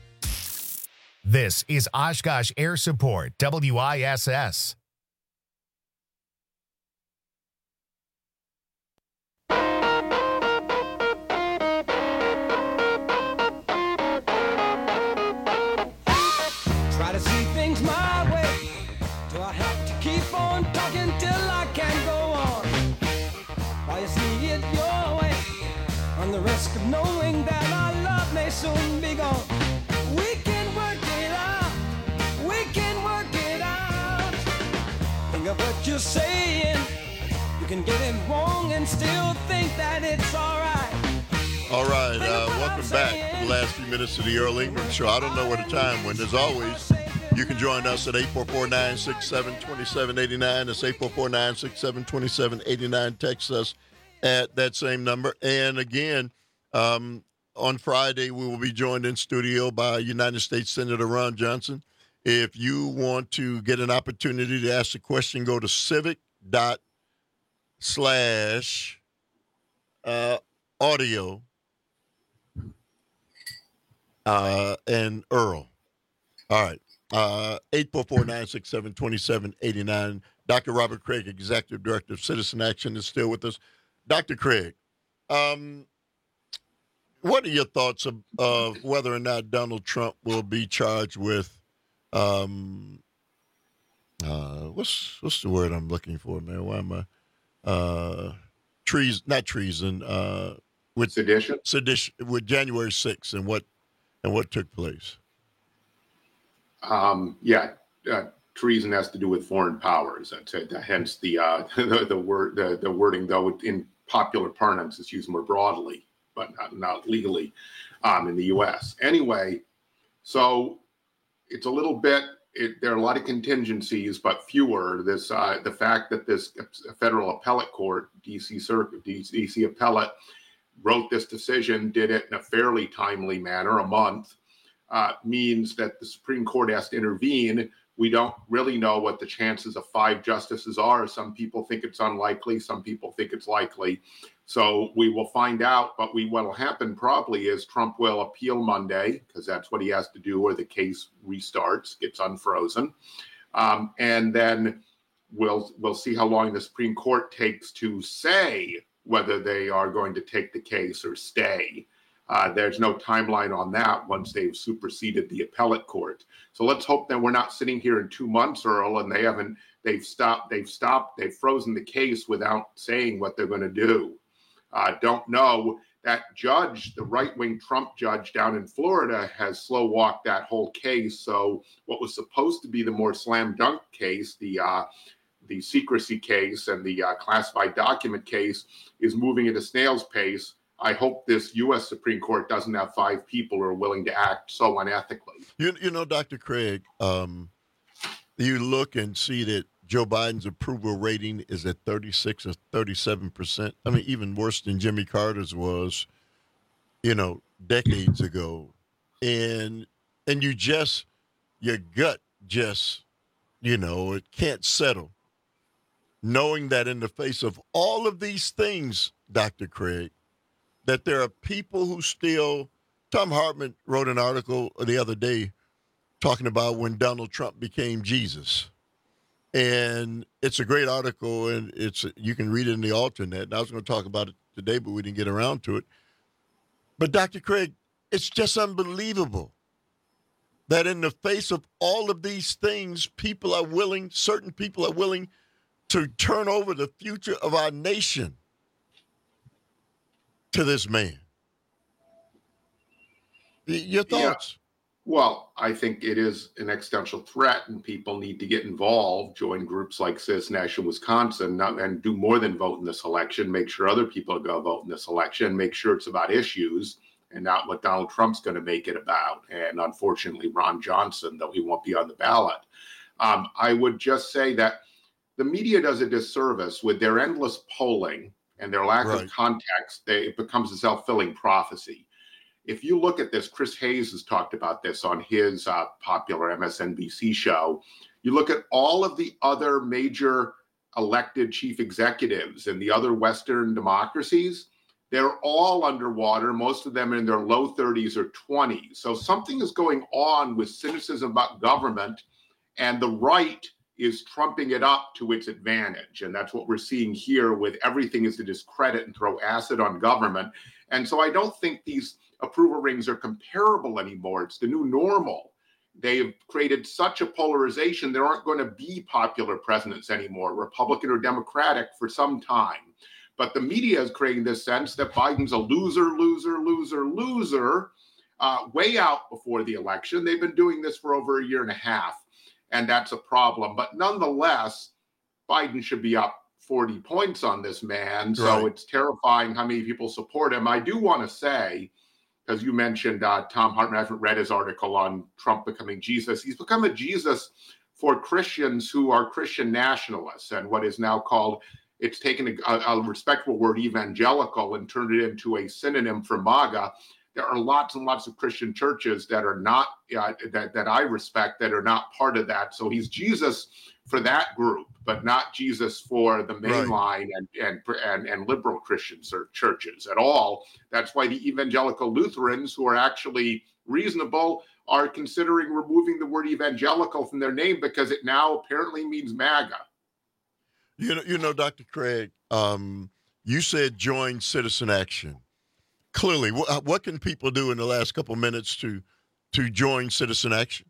This is Oshkosh Air Support, WISS. Try to see things my way. Do I have to keep on talking till I can't go on? While you see it your way, on the risk of knowing that our love may soon be gone. We can work it out. We can work it out. Think of what you're saying. You can get it wrong and still think that it's all right. All right, welcome back to the last few minutes of the Earl Ingram Show. I don't know where the time went. As always, you can join us at 844-967-2789. That's 844-967-2789. Text us at that same number. And again, on Friday, we will be joined in studio by United States Senator Ron Johnson. If you want to get an opportunity to ask a question, go to civic./audio and Earl. All right. 844-967-2789. Dr. Robert Craig, Executive Director of Citizen Action, is still with us. Dr. Craig, what are your thoughts of whether or not Donald Trump will be charged with what's the word I'm looking for, man? Why am I not treason, with sedition with January 6th and what took place? Treason has to do with foreign powers. Hence the wording, though in popular parlance is used more broadly, but not legally in the U.S. Anyway, so it's a little bit. There are a lot of contingencies, but fewer. The fact that this federal appellate court, DC appellate, wrote this decision, did it in a fairly timely manner, a month, means that the Supreme Court has to intervene. We don't really know what the chances of 5 justices are. Some people think it's unlikely. Some people think it's likely. So we will find out. But what will happen probably is Trump will appeal Monday, because that's what he has to do, or the case restarts, gets unfrozen. And then we'll see how long the Supreme Court takes to say whether they are going to take the case or stay. There's no timeline on that once they've superseded the appellate court. So let's hope that we're not sitting here in 2 months, Earl, and they've frozen the case without saying what they're going to do. Don't know. That judge, the right-wing Trump judge down in Florida, has slow-walked that whole case. So what was supposed to be the more slam dunk case, the secrecy case and the classified document case, is moving at a snail's pace. I hope this U.S. Supreme Court doesn't have 5 people who are willing to act so unethically. You know, Dr. Craig, you look and see that Joe Biden's approval rating is at 36 or 37%. I mean, even worse than Jimmy Carter's was, decades ago. And your gut just, it can't settle. Knowing that in the face of all of these things, Dr. Craig, that there are people who still, Tom Hartman wrote an article the other day talking about when Donald Trump became Jesus. And it's a great article, and you can read it in the alternate. And I was going to talk about it today, but we didn't get around to it. But Dr. Craig, it's just unbelievable that in the face of all of these things, certain people are willing to turn over the future of our nation to this man. Your thoughts? Yeah. Well, I think it is an existential threat, and people need to get involved, join groups like Citizen Action Wisconsin, and do more than vote in this election, make sure other people go vote in this election, make sure it's about issues and not what Donald Trump's going to make it about. And unfortunately, Ron Johnson, though he won't be on the ballot. I would just say that the media does a disservice with their endless polling and their lack of context. It becomes a self-fulfilling prophecy. If you look at this, Chris Hayes has talked about this on his popular MSNBC show. You look at all of the other major elected chief executives in the other Western democracies, they're all underwater. Most of them in their low 30s or 20s. So something is going on with cynicism about government, and the right is trumping it up to its advantage. And that's what we're seeing here with everything is to discredit and throw acid on government. And so I don't think these approval ratings are comparable anymore. It's the new normal. They have created such a polarization. There aren't going to be popular presidents anymore, Republican or Democratic, for some time. But the media is creating this sense that Biden's a loser, way out before the election. They've been doing this for over a year and a half, and that's a problem. But nonetheless, Biden should be up 40 points on this man. So it's terrifying how many people support him. I do want to say, as you mentioned, Tom Hartman, I haven't read his article on Trump becoming Jesus. He's become a Jesus for Christians who are Christian nationalists, and what is now called, it's taken a respectable word, evangelical, and turned it into a synonym for MAGA. There are lots and lots of Christian churches that are not, that I respect, that are not part of that. So he's Jesus for that group, but not Jesus for the mainline and liberal Christian churches at all. That's why the evangelical Lutherans, who are actually reasonable, are considering removing the word evangelical from their name because it now apparently means MAGA. You know, Dr. Craig, you said join Citizen Action. Clearly, what can people do in the last couple of minutes to join Citizen Action?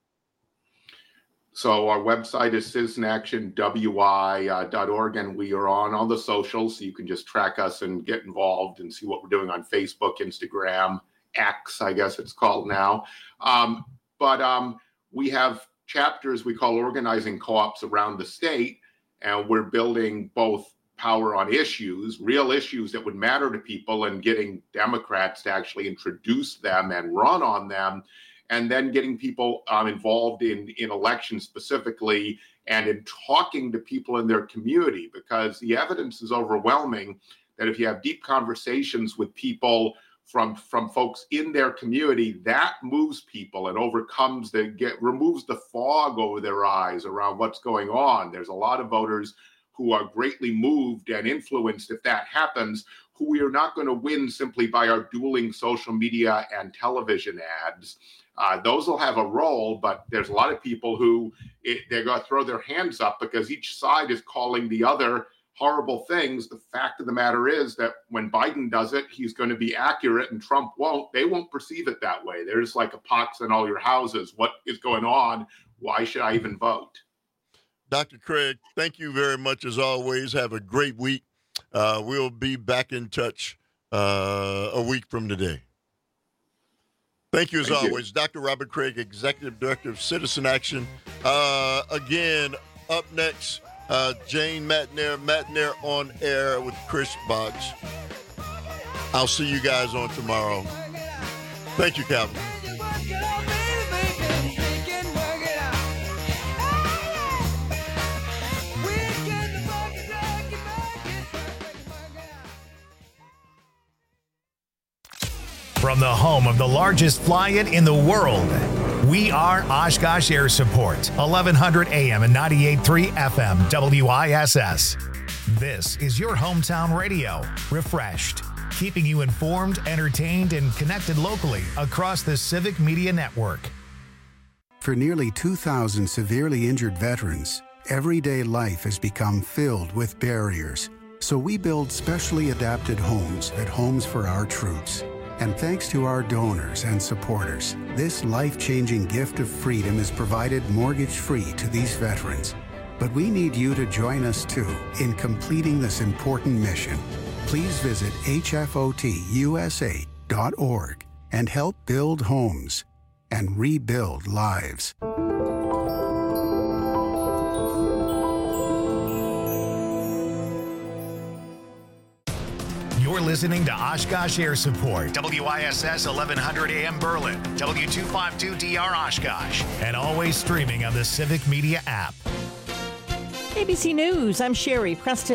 So our website is citizenactionwi.org, and we are on all the socials, so you can just track us and get involved and see what we're doing on Facebook, Instagram, X, I guess it's called now. But we have chapters we call organizing co-ops around the state, and we're building both power on issues, real issues that would matter to people, and getting Democrats to actually introduce them and run on them, and then getting people involved in elections specifically and in talking to people in their community, because the evidence is overwhelming that if you have deep conversations with people from folks in their community, that moves people and removes the fog over their eyes around what's going on. There's a lot of voters who are greatly moved and influenced if that happens, who we are not going to win simply by our dueling social media and television ads. Those will have a role, but there's a lot of people who they're going to throw their hands up because each side is calling the other horrible things. The fact of the matter is that when Biden does it, he's going to be accurate and Trump won't. They won't perceive it that way. There's like a pox in all your houses. What is going on? Why should I even vote? Dr. Craig, thank you very much as always. Have a great week. We'll be back in touch a week from today. Thank you as always. Dr. Robert Craig, Executive Director of Citizen Action. Again, up next, Jane Matenaer on air with Chris Boggs. I'll see you guys on tomorrow. Thank you, Calvin. From the home of the largest fly-in in the world, we are Oshkosh Air Support, 1100 AM and 98.3 FM, WISS. This is your hometown radio, refreshed, keeping you informed, entertained, and connected locally across the Civic Media Network. For nearly 2,000 severely injured veterans, everyday life has become filled with barriers. So we build specially adapted homes at Homes for Our Troops. And thanks to our donors and supporters, this life-changing gift of freedom is provided mortgage-free to these veterans. But we need you to join us, too, in completing this important mission. Please visit hfotusa.org and help build homes and rebuild lives. You're listening to Oshkosh Air Support, WISS 1100 AM Berlin, W252DR Oshkosh, and always streaming on the Civic Media app. ABC News, I'm Sherry Preston.